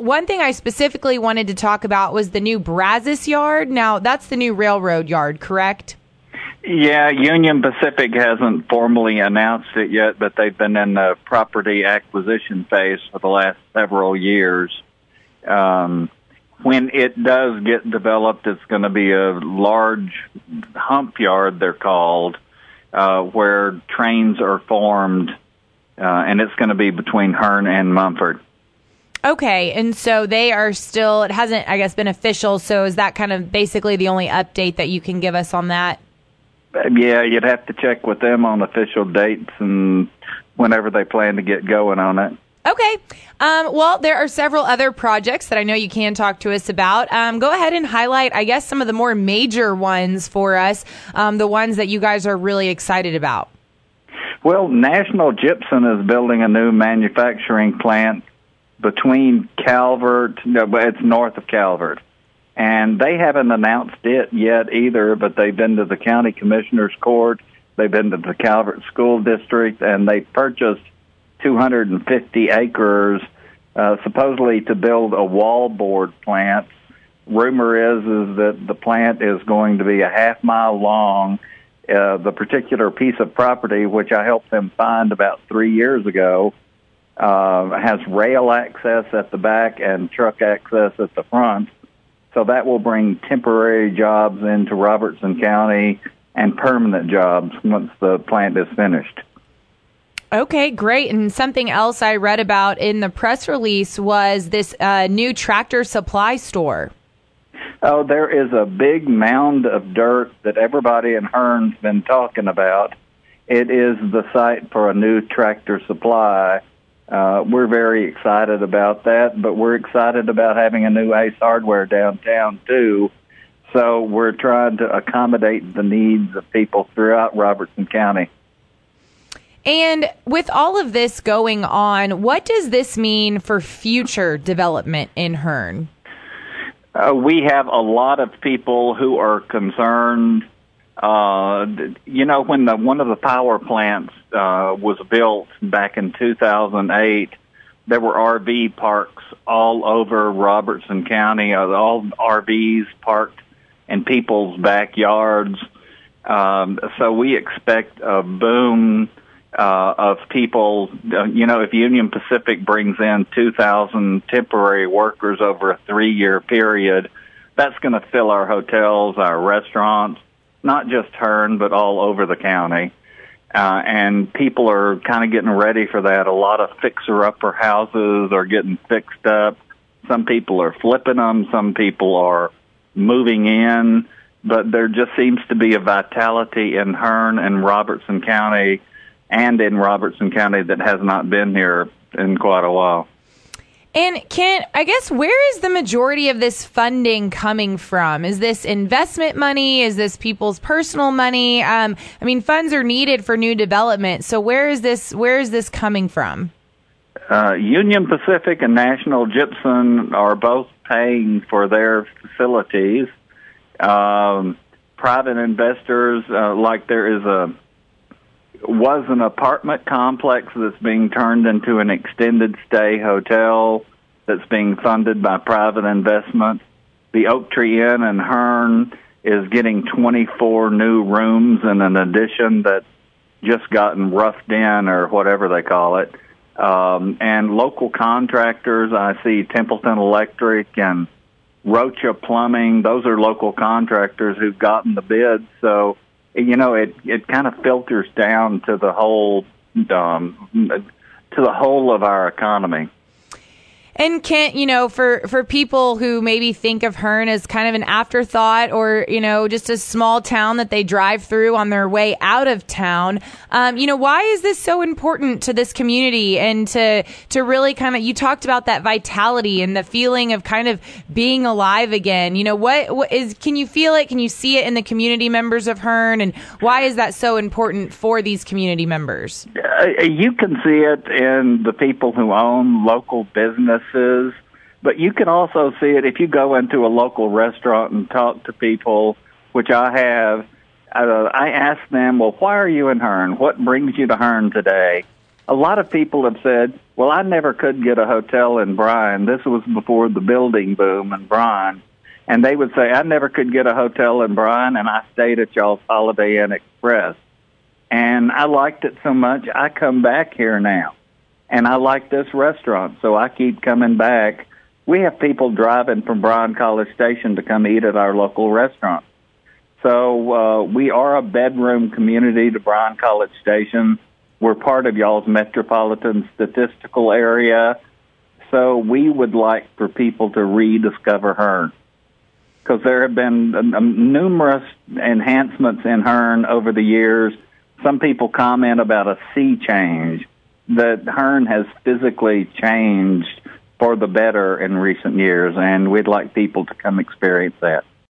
one thing I specifically wanted to talk about was the new Brazos Yard. Now, that's the new railroad yard, correct? Yeah, Union Pacific hasn't formally announced it yet, but they've been in the property acquisition phase for the last several years. When it does get developed, it's going to be a large hump yard, they're called, where trains are formed, and it's going to be between Hearne and Mumford. Okay, and so they are still, it hasn't, I guess, been official, so is that kind of basically the only update that you can give us on that? Yeah, you'd have to check with them on official dates and whenever they plan to get going on it. Okay. Well, there are several other projects that I know you can talk to us about. Go ahead and highlight, I guess, some of the more major ones for us, the ones that you guys are really excited about. Well, National Gypsum is building a new manufacturing plant between Calvert, it's north of Calvert. And they haven't announced it yet either, but they've been to the county commissioner's court, they've been to the Calvert School District, and they purchased 250 acres, supposedly to build a wallboard plant. Rumor is that the plant is going to be a half-mile long. The particular piece of property, which I helped them find about 3 years ago, has rail access at the back and truck access at the front. So that will bring temporary jobs into Robertson County and permanent jobs once the plant is finished. Okay, great. And something else I read about in the press release was this new Tractor Supply store. Oh, there is a big mound of dirt that everybody in Hearne's been talking about. It is the site for a new Tractor Supply. We're very excited about that, but we're excited about having a new Ace Hardware downtown, too. So we're trying to accommodate the needs of people throughout Robertson County. And with all of this going on, what does this mean for future development in Hearne? We have a lot of people who are concerned. When one of the power plants was built back in 2008, there were RV parks all over Robertson County, all RVs parked in people's backyards. So we expect a boom of people. If Union Pacific brings in 2,000 temporary workers over a 3-year period, that's going to fill our hotels, our restaurants, not just Hearne, but all over the county. And people are kind of getting ready for that. A lot of fixer-upper houses are getting fixed up. Some people are flipping them. Some people are moving in. But there just seems to be a vitality in Hearne and Robertson County and in Robertson County that has not been here in quite a while. And where is the majority of this funding coming from? Is this investment money? Is this people's personal money? Funds are needed for new development. So where is this coming from? Union Pacific and National Gypsum are both paying for their facilities. Private investors, there was an apartment complex that's being turned into an extended stay hotel that's being funded by private investment. The Oak Tree Inn in Hearne is getting 24 new rooms and an addition that's just gotten roughed in, or whatever they call it. And local contractors, I see Templeton Electric and Rocha Plumbing. Those are local contractors who've gotten the bids. So, it kind of filters down to the whole of our economy. And Kent, for people who maybe think of Hearne as kind of an afterthought or, just a small town that they drive through on their way out of town, why is this so important to this community and to really kind of, you talked about that vitality and the feeling of kind of being alive again. Can you feel it? Can you see it in the community members of Hearne? And why is that so important for these community members? You can see it in the people who own local businesses. But you can also see it if you go into a local restaurant and talk to people, which I have. I ask them, well, why are you in Hearne? What brings you to Hearne today? a lot of people have said, well, I never could get a hotel in Bryan. This was before the building boom in Bryan. And they would say, I never could get a hotel in Bryan, and I stayed at y'all's Holiday Inn Express. And I liked it so much, I come back here now. And I like this restaurant, so I keep coming back. We have people driving from Bryan College Station to come eat at our local restaurant. So we are a bedroom community to Bryan College Station. We're part of y'all's metropolitan statistical area. So we would like for people to rediscover Hearne, because there have been numerous enhancements in Hearne over the years. Some people comment about a sea change, that Hearne has physically changed for the better in recent years, and we'd like people to come experience that.